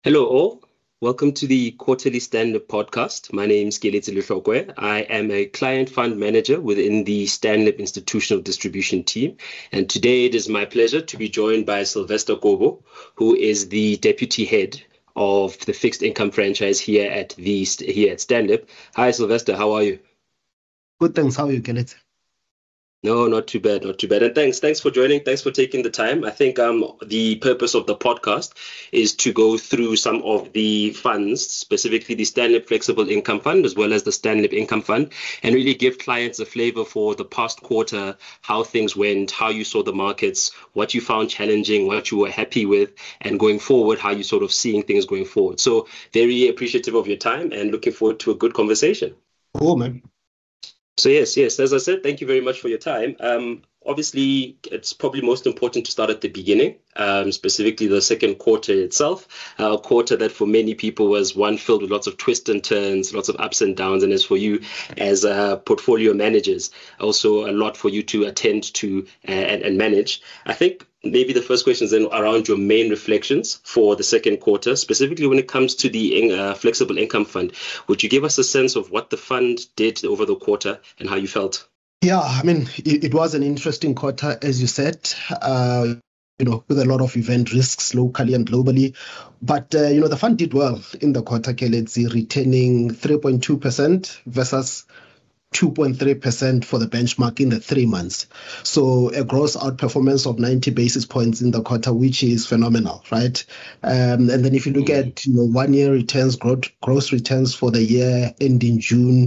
Hello all. Welcome to the quarterly stand-up podcast. My name is Keleti Lehlokwe. I am a client fund manager within the Stanlib Institutional Distribution team. And today it is my pleasure to be joined by Sylvester Kobo, who is the deputy head of the fixed income franchise here at Stanlib. Hi Sylvester, how are you? Good, thanks. How are you, Kenneth? No, not too bad, not too bad. And thanks for joining. Thanks for taking the time. I think the purpose of the podcast is to go through some of the funds, specifically the Stanlib Flexible Income Fund as well as the Stanlib Income Fund, and really give clients a flavor for the past quarter, how things went, how you saw the markets, what you found challenging, what you were happy with, and going forward, how you sort of seeing things going forward. So very appreciative of your time and looking forward to a good conversation. Oh, man. So yes, as I said, thank you very much for your time. Obviously, it's probably most important to start at the beginning, specifically the second quarter itself, a quarter that for many people was one filled with lots of twists and turns, lots of ups and downs, and as for you as portfolio managers, also a lot for you to attend to and manage. I think maybe the first question is then around your main reflections for the second quarter, specifically when it comes to the Flexible Income Fund. Would you give us a sense of what the fund did over the quarter and how you felt? Yeah, I mean, it was an interesting quarter, as you said, with a lot of event risks locally and globally. But, the fund did well in the quarter, Kelechi, returning 3.2% versus 2.3% for the benchmark in the 3 months. So a gross outperformance of 90 basis points in the quarter, which is phenomenal, right? And then if you look at 1 year returns, gross returns for the year ending June,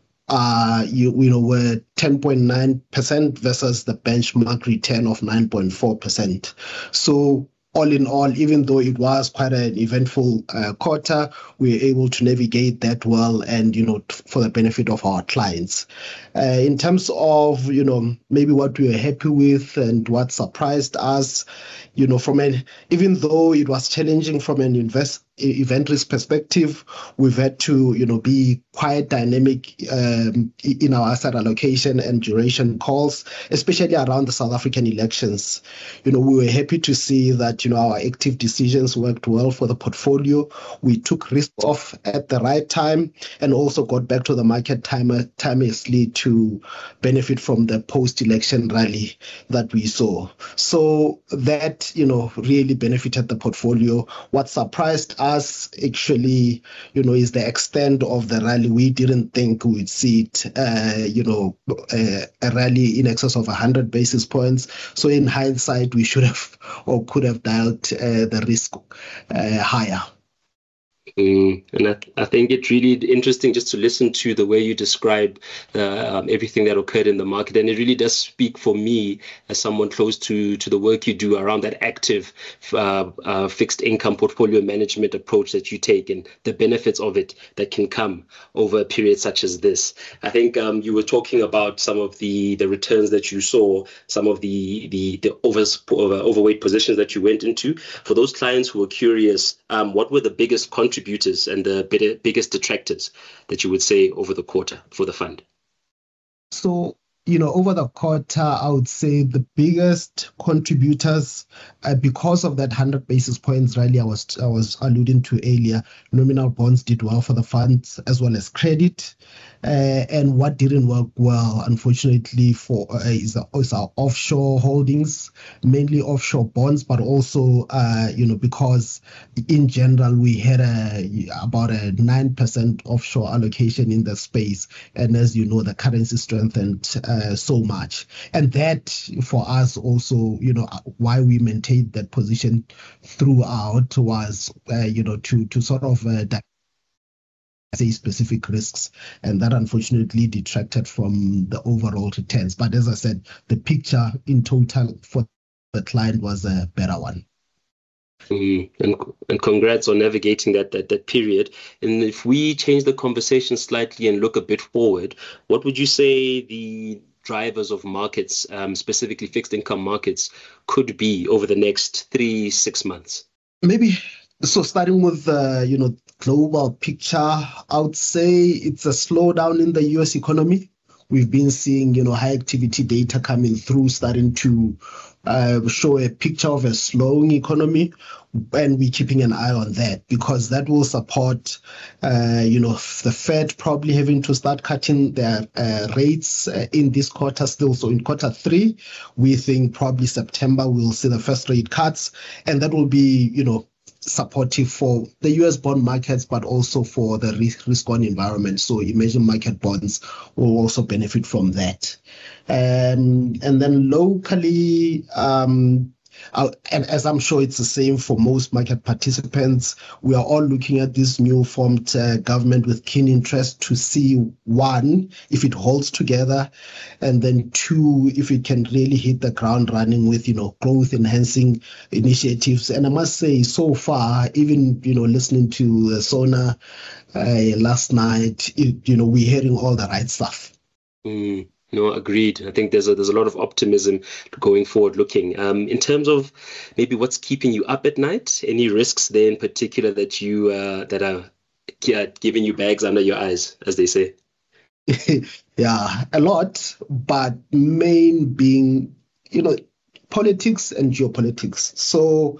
were 10.9% versus the benchmark return of 9.4%. So all in all, even though it was quite an eventful quarter, we were able to navigate that well and, for the benefit of our clients. In terms of, maybe what we were happy with and what surprised us, even though it was challenging from an event risk perspective, we've had to, be quite dynamic in our asset allocation and duration calls, especially around the South African elections. We were happy to see that, our active decisions worked well for the portfolio. We took risk off at the right time and also got back to the market timelessly to benefit from the post-election rally that we saw. So that, really benefited the portfolio. What surprised us actually, is the extent of the rally. We didn't think we'd see it, a rally in excess of 100 basis points. So in hindsight, we should have or could have dialed the risk higher. And I think it's really interesting just to listen to the way you describe everything that occurred in the market. And it really does speak for me as someone close to the work you do around that active fixed income portfolio management approach that you take and the benefits of it that can come over a period such as this. I think you were talking about some of the returns that you saw, some of the overweight positions that you went into. For those clients who were curious, what were the biggest contributors and the biggest detractors that you would say over the quarter for the fund? So, over the quarter, I would say the biggest contributors, because of that 100 basis points rally I was alluding to earlier, nominal bonds did well for the funds as well as credit. And what didn't work well, unfortunately, is our offshore holdings, mainly offshore bonds, but also, because in general, we had about a 9% offshore allocation in the space. And as you know, the currency strengthened so much. And that, for us also, why we maintained that position throughout was, to sort of say specific risks, and that unfortunately detracted from the overall returns. But as I said, the picture in total for the client was a better one. And congrats on navigating that period. And if we change the conversation slightly and look a bit forward, what would you say the drivers of markets, specifically fixed income markets, could be over the next 3-6 months? Maybe. So starting with, global picture, I would say it's a slowdown in the US economy. we've been seeing, high activity data coming through, starting to show a picture of a slowing economy, and we're keeping an eye on that because that will support, the Fed probably having to start cutting their rates in this quarter still. So in quarter 3, we think probably September we'll see the first rate cuts, and that will be, supportive for the US bond markets, but also for the risk-on environment. So emerging market bonds will also benefit from that. And then locally, and as I'm sure it's the same for most market participants, we are all looking at this new formed government with keen interest to see, one, if it holds together, and then two, if it can really hit the ground running with, growth enhancing initiatives. And I must say, so far, even, listening to Sona last night, we're hearing all the right stuff. No, agreed. I think there's a lot of optimism going forward looking. In terms of maybe what's keeping you up at night, any risks there in particular that you that are giving you bags under your eyes, as they say? Yeah, a lot, but main being, politics and geopolitics. So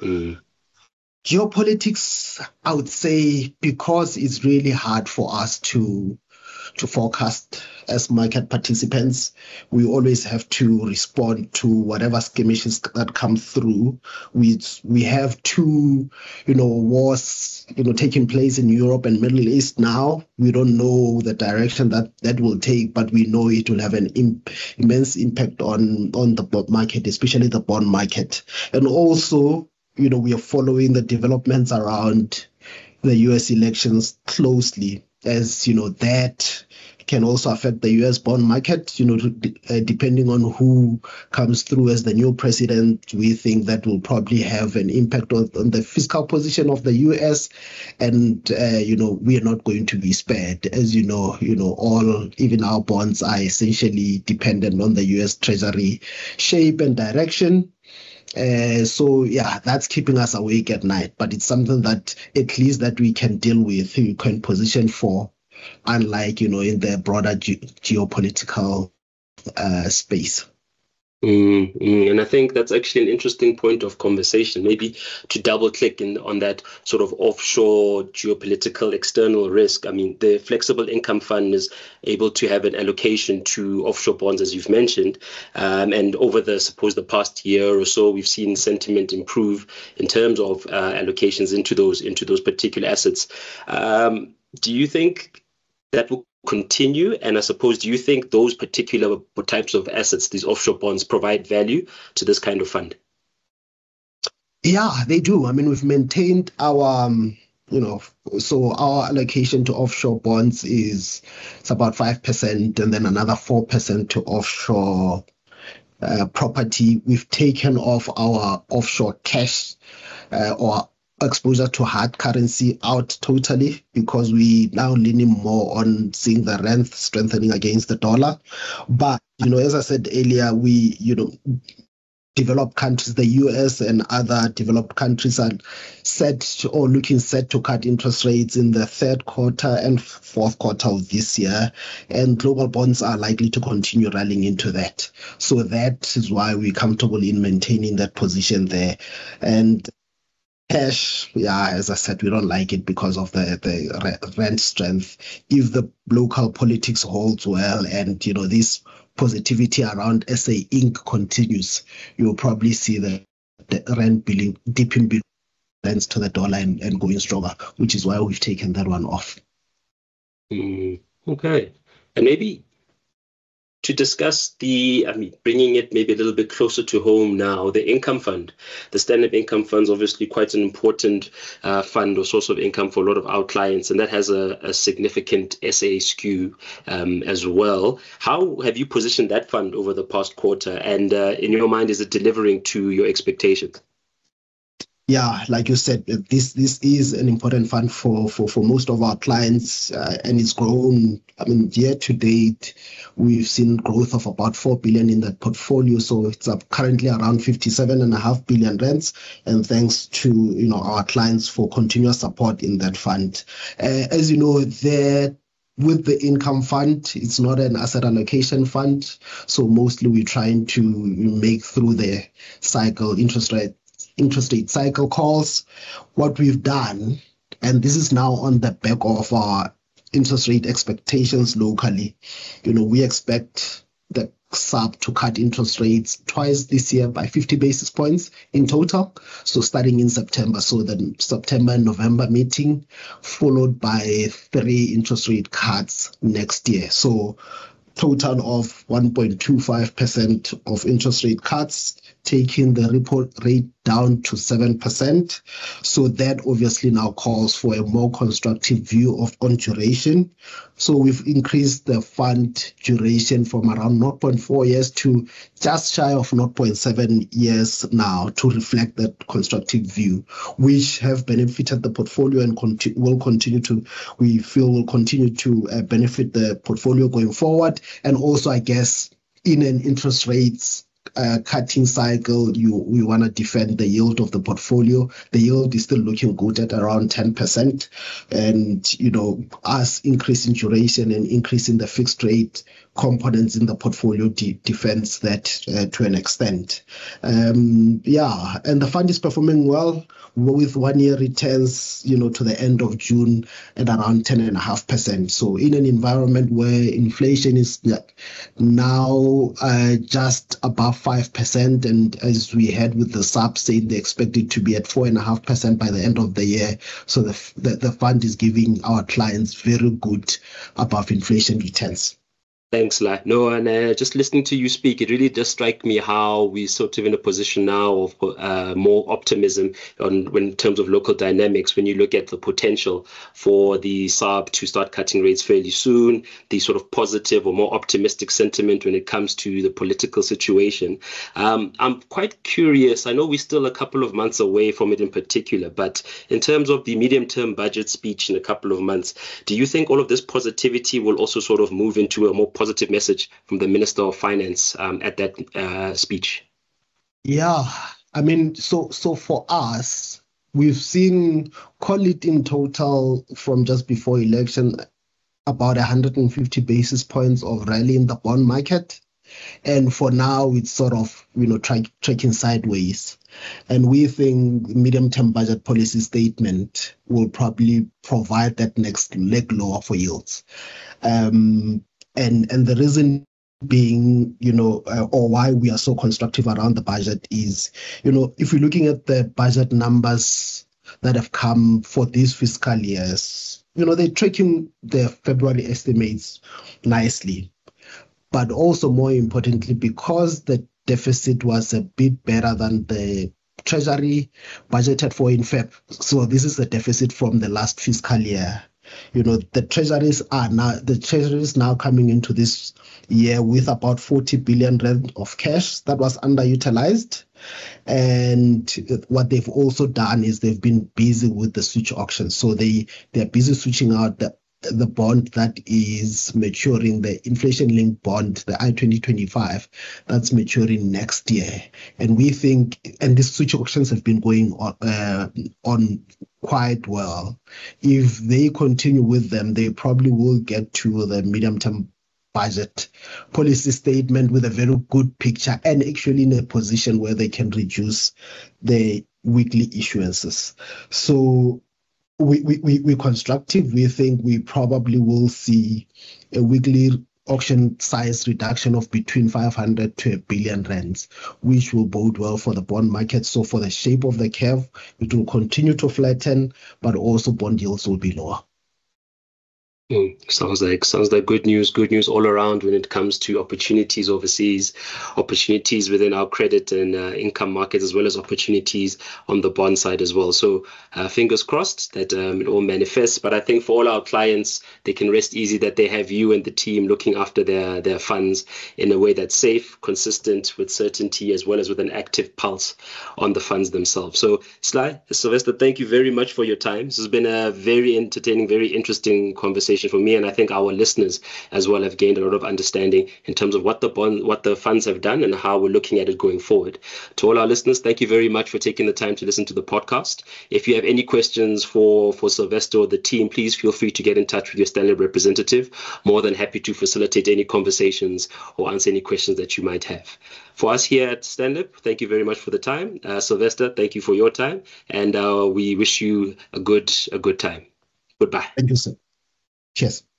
geopolitics, I would say, because it's really hard for us to forecast as market participants, we always have to respond to whatever skirmishes that come through. We have two, wars, taking place in Europe and Middle East now. We don't know the direction that will take, but we know it will have an immense impact on the bond market, especially the bond market. And also, we are following the developments around the US elections closely, as that can also affect the US bond market, depending on who comes through as the new president. We think that will probably have an impact on the fiscal position of the US, and we are not going to be spared. As even our bonds are essentially dependent on the US Treasury shape and direction. So yeah, that's keeping us awake at night, but it's something that at least that we can deal with, we can position for, unlike, in the broader geopolitical space. And I think that's actually an interesting point of conversation, maybe to double click on that sort of offshore geopolitical external risk. I mean, the flexible income fund is able to have an allocation to offshore bonds, as you've mentioned. And over the past year or so, we've seen sentiment improve in terms of allocations into those particular assets. Do you think that will continue? And I suppose, do you think those particular types of assets, these offshore bonds, provide value to this kind of fund? Yeah, they do. I mean, we've maintained our, so our allocation to offshore bonds it's about 5%, and then another 4% to offshore property. We've taken off our offshore cash or exposure to hard currency out totally, because we now leaning more on seeing the rand strengthening against the dollar. But, as I said earlier, we, developed countries, the US and other developed countries are set to cut interest rates in the third quarter and fourth quarter of this year, and global bonds are likely to continue rallying into that. So that is why we're comfortable in maintaining that position there. And cash, yeah, as I said, we don't like it because of the rand strength. If the local politics holds well and, this positivity around SA Inc. continues, you'll probably see the rand dipping below to the dollar and going stronger, which is why we've taken that one off. Okay. And maybe to discuss bringing it maybe a little bit closer to home now, the income fund, the Standard Income Fund is obviously quite an important fund or source of income for a lot of our clients, and that has a significant SA skew as well. How have you positioned that fund over the past quarter? And in your mind, is it delivering to your expectations? Yeah, like you said, this is an important fund for most of our clients, and it's grown. I mean, year to date, we've seen growth of about 4 billion in that portfolio. So it's up currently around 57.5 billion rands. And thanks to, our clients for continuous support in that fund. As you know, with the income fund, it's not an asset allocation fund. So mostly we're trying to make through the cycle, interest rate cycle calls. What we've done, and this is now on the back of our interest rate expectations locally, we expect the SARB to cut interest rates twice this year by 50 basis points in total. So starting in September, so the September and November meeting, followed by 3 interest rate cuts next year. So total of 1.25% of interest rate cuts, taking the repo rate down to 7%. So that obviously now calls for a more constructive view on duration. So we've increased the fund duration from around 0.4 years to just shy of 0.7 years now, to reflect that constructive view, which have benefited the portfolio and we feel will continue to benefit the portfolio going forward. And also, I guess, in an interest rates cutting cycle, we want to defend the yield of the portfolio. The yield is still looking good at around 10%. And, us increasing duration and increasing the fixed rate components in the portfolio defends that to an extent. And the fund is performing well with 1 year returns, to the end of June at around 10.5%. So in an environment where inflation is now just above 5%, and as we had with the SARB saying they expect it to be at 4.5% by the end of the year. So the fund is giving our clients very good above inflation returns. Thanks, Lai. No, and just listening to you speak, it really does strike me how we're sort of in a position now of more optimism in terms of local dynamics. When you look at the potential for the SARB to start cutting rates fairly soon, the sort of positive or more optimistic sentiment when it comes to the political situation. I'm quite curious. I know we're still a couple of months away from it in particular, but in terms of the medium-term budget speech in a couple of months, do you think all of this positivity will also sort of move into a more positive message from the Minister of Finance at that speech? Yeah, I mean, so for us, we've seen, call it in total from just before election, about 150 basis points of rally in the bond market. And for now, it's sort of, tracking sideways. And we think medium-term budget policy statement will probably provide that next leg lower for yields. And the reason being, or why we are so constructive around the budget is, if you're looking at the budget numbers that have come for these fiscal years, they're tracking the February estimates nicely. But also more importantly, because the deficit was a bit better than the Treasury budgeted for in Feb. So this is a deficit from the last fiscal year. The Treasury is now coming into this year with about 40 billion rand of cash that was underutilized. And what they've also done is they've been busy with the switch auction. So they're busy switching out the bond that is maturing, the inflation-linked bond, the I-2025, that's maturing next year. And we think, and these switch auctions have been going on quite well. If they continue with them, they probably will get to the medium-term budget policy statement with a very good picture and actually in a position where they can reduce the weekly issuances. So we're constructive. We think we probably will see a weekly auction size reduction of between 500 to 1 billion rands, which will bode well for the bond market. So for the shape of the curve, it will continue to flatten, but also bond yields will be lower. Sounds like good news all around when it comes to opportunities overseas, opportunities within our credit and income markets, as well as opportunities on the bond side as well. So fingers crossed that it all manifests. But I think for all our clients, they can rest easy that they have you and the team looking after their funds in a way that's safe, consistent, with certainty, as well as with an active pulse on the funds themselves. So Sylvester, thank you very much for your time. This has been a very entertaining, very interesting conversation conversation for me, and I think our listeners as well have gained a lot of understanding in terms of what the funds have done and how we're looking at it going forward. To all our listeners, thank you very much for taking the time to listen to the podcast. If you have any questions for Sylvester or the team, please feel free to get in touch with your Stanlib representative. More than happy to facilitate any conversations or answer any questions that you might have. For us here at Stanlib, thank you very much for the time. Sylvester, thank you for your time, and we wish you a good time. Goodbye. Thank you, sir. Cheers.